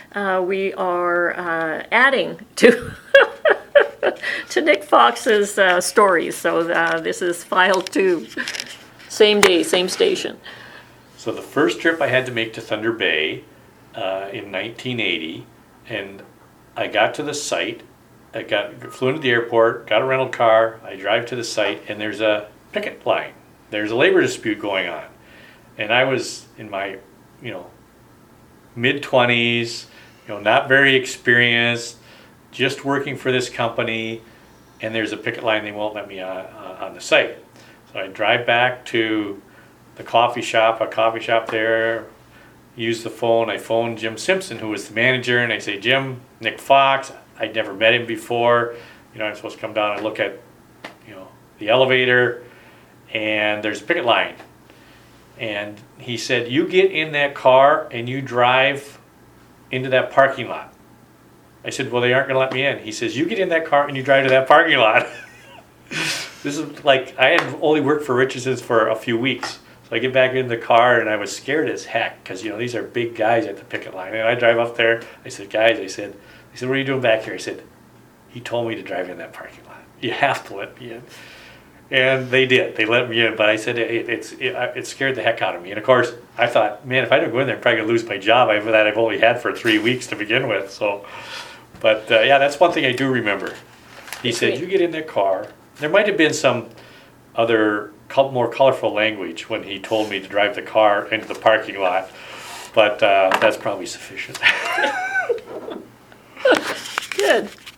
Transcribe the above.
we are adding to to Nick Fox's stories. So this is file 2. Same day, same station. So the first trip I had to make to Thunder Bay in 1980, and I got to the site. Flew into the airport, got a rental car. I drive to the site, and there's a picket line. There's a labor dispute going on, and I was in my, mid-20s, not very experienced, just working for this company, and there's a picket line. They won't let me on the site. So I drive back to the coffee shop there, use the phone. I phone Jim Simpson, who was the manager, and I say, Jim, Nick Fox, I'd never met him before. I'm supposed to come down and look at, the elevator, and there's a picket line. And he said, you get in that car and you drive into that parking lot. I said, well, they aren't going to let me in. He says, you get in that car and you drive to that parking lot. This is like, I had only worked for Richardson's for a few weeks. So I get back in the car and I was scared as heck because, these are big guys at the picket line. And I drive up there. I said, guys, I said, what are you doing back here? I said, he told me to drive in that parking lot. You have to let me in. And they did. They let me in. But I said, it scared the heck out of me. And of course, I thought, man, if I don't go in there, I'm probably going to lose my job that I've only had for 3 weeks to begin with. So, but yeah, that's one thing I do remember. He said, you get in that car. There might have been some other more colorful language when he told me to drive the car into the parking lot. But that's probably sufficient. Good.